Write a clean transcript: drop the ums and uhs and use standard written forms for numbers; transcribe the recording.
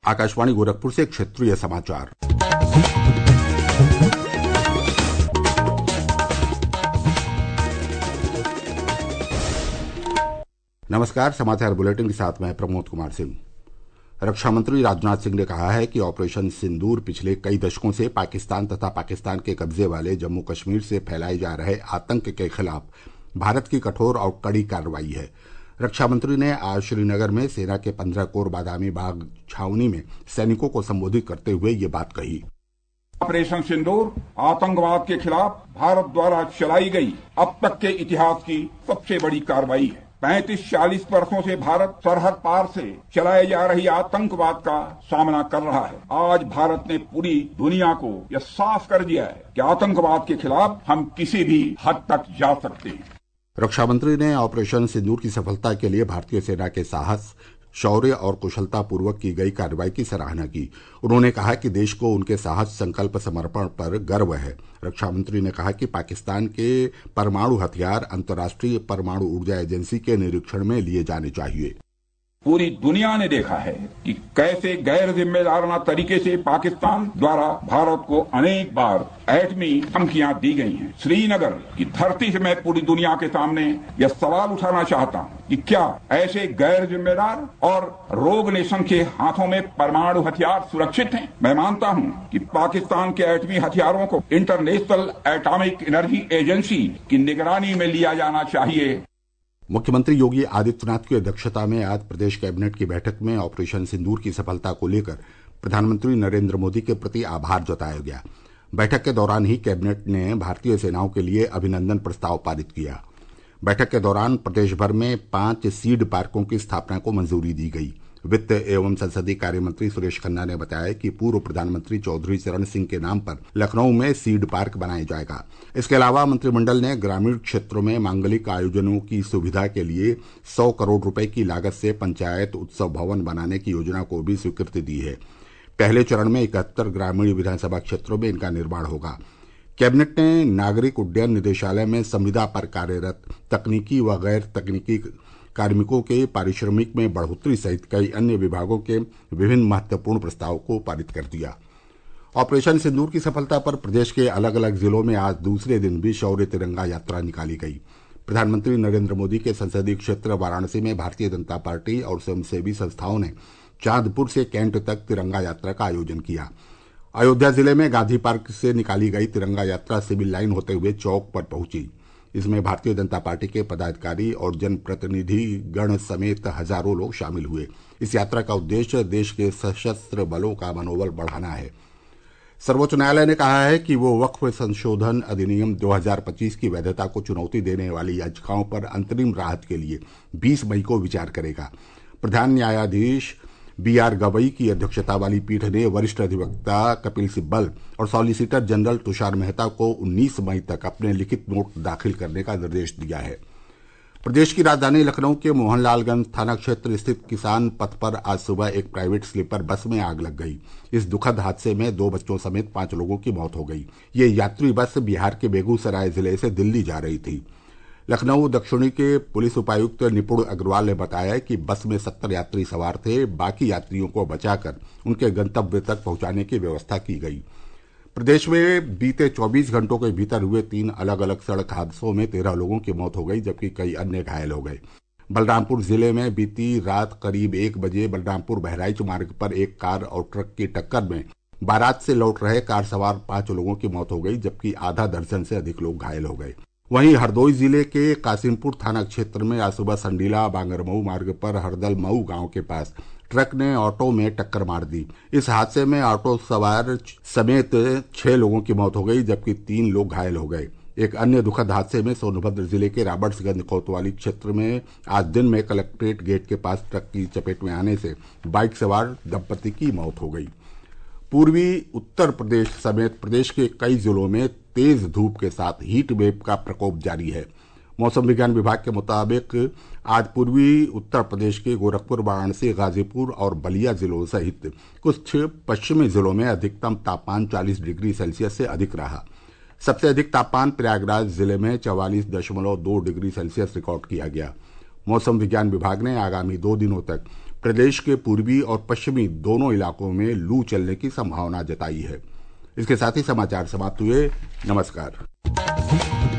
आकाशवाणी गोरखपुर से क्षेत्रीय समाचार। नमस्कार, समाचार बुलेटिन के साथ मैं प्रमोद कुमार सिंह। रक्षा मंत्री राजनाथ सिंह ने कहा है कि ऑपरेशन सिंदूर पिछले कई दशकों से पाकिस्तान तथा पाकिस्तान के कब्जे वाले जम्मू कश्मीर से फैलाए जा रहे आतंक के खिलाफ भारत की कठोर और कड़ी कार्रवाई है। रक्षा मंत्री ने आज श्रीनगर में सेना के 15 कोर बादामी बाग छावनी में सैनिकों को संबोधित करते हुए ये बात कही। ऑपरेशन सिंदूर आतंकवाद के खिलाफ भारत द्वारा चलाई गई अब तक के इतिहास की सबसे बड़ी कार्रवाई है। 35-40 वर्षों से भारत सरहद पार से चलाए जा रही आतंकवाद का सामना कर रहा है। आज भारत ने पूरी दुनिया को यह साफ कर दिया है कि आतंकवाद के खिलाफ हम किसी भी हद तक जा सकते हैं। रक्षा मंत्री ने ऑपरेशन सिंदूर की सफलता के लिए भारतीय सेना के साहस, शौर्य और कुशलता पूर्वक की गई कार्रवाई की सराहना की। उन्होंने कहा कि देश को उनके साहस, संकल्प, समर्पण पर गर्व है। रक्षा मंत्री ने कहा कि पाकिस्तान के परमाणु हथियार अंतर्राष्ट्रीय परमाणु ऊर्जा एजेंसी के निरीक्षण में लिए जाने चाहिए। पूरी दुनिया ने देखा है कि कैसे गैर जिम्मेदाराना तरीके से पाकिस्तान द्वारा भारत को अनेक बार एटमी धमकियां दी गई हैं। श्रीनगर की धरती से मैं पूरी दुनिया के सामने यह सवाल उठाना चाहता हूं कि क्या ऐसे गैर जिम्मेदार और रोग नेशन के हाथों में परमाणु हथियार सुरक्षित हैं? मैं मानता हूं कि पाकिस्तान के एटमी हथियारों को इंटरनेशनल एटॉमिक एनर्जी एजेंसी की निगरानी में लिया जाना चाहिए। मुख्यमंत्री योगी आदित्यनाथ की अध्यक्षता में आज प्रदेश कैबिनेट की बैठक में ऑपरेशन सिंदूर की सफलता को लेकर प्रधानमंत्री नरेंद्र मोदी के प्रति आभार जताया गया। बैठक के दौरान ही कैबिनेट ने भारतीय सेनाओं के लिए अभिनंदन प्रस्ताव पारित किया। बैठक के दौरान प्रदेश भर में 5 सीड पार्कों की स्थापना को मंजूरी दी गई। वित्त एवं संसदीय कार्य मंत्री सुरेश खन्ना ने बताया कि पूर्व प्रधानमंत्री चौधरी चरण सिंह के नाम पर लखनऊ में सीड पार्क बनाया जाएगा। इसके अलावा मंत्रिमंडल ने ग्रामीण क्षेत्रों में मांगलिक आयोजनों की सुविधा के लिए 100 करोड़ रुपए की लागत से पंचायत उत्सव भवन बनाने की योजना को भी स्वीकृति दी है। पहले चरण में 71 ग्रामीण विधानसभा क्षेत्रों में इनका निर्माण होगा। कैबिनेट ने नागरिक उड्डयन निदेशालय में संविदा पर कार्यरत तकनीकी व गैर तकनीकी कार्मिकों के पारिश्रमिक में बढ़ोतरी सहित कई अन्य विभागों के विभिन्न महत्वपूर्ण प्रस्ताव को पारित कर दिया। ऑपरेशन सिंदूर की सफलता पर प्रदेश के अलग अलग जिलों में आज दूसरे दिन भी शौर्य तिरंगा यात्रा निकाली गई। प्रधानमंत्री नरेंद्र मोदी के संसदीय क्षेत्र वाराणसी में भारतीय जनता पार्टी और स्वयंसेवी संस्थाओं ने चांदपुर से कैंट तक तिरंगा यात्रा का आयोजन किया। अयोध्या जिले में गांधी पार्क से निकाली गई तिरंगा यात्रा सिविल लाइन होते हुए चौक पर पहुंची। इसमें भारतीय जनता पार्टी के पदाधिकारी और जनप्रतिनिधि गण समेत हजारों लोग शामिल हुए। इस यात्रा का उद्देश्य देश के सशस्त्र बलों का मनोबल बढ़ाना है। सर्वोच्च न्यायालय ने कहा है कि वो वक्फ संशोधन अधिनियम 2025 की वैधता को चुनौती देने वाली याचिकाओं पर अंतरिम राहत के लिए 20 मई को विचार करेगा। प्रधान न्यायाधीश BR गवई की अध्यक्षता वाली पीठ ने वरिष्ठ अधिवक्ता कपिल सिब्बल और सॉलिसिटर जनरल तुषार मेहता को 19 मई तक अपने लिखित नोट दाखिल करने का निर्देश दिया है। प्रदेश की राजधानी लखनऊ के मोहनलालगंज थाना क्षेत्र स्थित किसान पथ पर आज सुबह एक प्राइवेट स्लीपर बस में आग लग गई। इस दुखद हादसे में 2 बच्चों समेत 5 लोगों की मौत हो गई। ये यात्री बस बिहार के बेगूसराय जिले से दिल्ली जा रही थी। लखनऊ दक्षिणी के पुलिस उपायुक्त निपुण अग्रवाल ने बताया कि बस में 70 यात्री सवार थे। बाकी यात्रियों को बचाकर उनके गंतव्य तक पहुंचाने की व्यवस्था की गई। प्रदेश में बीते 24 घंटों के भीतर हुए 3 अलग अलग सड़क हादसों में 13 लोगों की मौत हो गई, जबकि कई अन्य घायल हो गए। बलरामपुर जिले में बीती रात करीब 1 बजे बलरामपुर बहराइच मार्ग पर एक कार और ट्रक की टक्कर में बारात से लौट रहे कार सवार 5 लोगों की मौत हो गई, जबकि आधा दर्जन से अधिक लोग घायल हो गए। वहीं हरदोई जिले के कासिमपुर थाना क्षेत्र में आज सुबह संडीला बांगरमऊ मार्ग पर हरदल मऊ गांव के पास ट्रक ने ऑटो में टक्कर मार दी। इस हादसे में ऑटो सवार समेत 6 लोगों की मौत हो गई, जबकि 3 लोग घायल हो गए। एक अन्य दुखद हादसे में सोनभद्र जिले के रॉबर्ट्सगंज कोतवाली क्षेत्र में आज दिन में कलेक्ट्रेट गेट के पास ट्रक की चपेट में आने से बाइक सवार दंपति की मौत हो गई। पूर्वी उत्तर प्रदेश समेत प्रदेश के कई जिलों में तेज धूप के साथ हीट वेव का प्रकोप जारी है। मौसम विज्ञान विभाग के मुताबिक आज पूर्वी उत्तर प्रदेश के गोरखपुर, वाराणसी, गाजीपुर और बलिया जिलों सहित कुछ पश्चिमी जिलों में अधिकतम तापमान 40 डिग्री सेल्सियस से अधिक रहा। सबसे अधिक तापमान प्रयागराज जिले में 44.2 डिग्री सेल्सियस रिकॉर्ड किया गया। मौसम विज्ञान विभाग ने आगामी 2 दिनों तक प्रदेश के पूर्वी और पश्चिमी दोनों इलाकों में लू चलने की संभावना जताई है। इसके साथ ही समाचार समाप्त हुए। नमस्कार।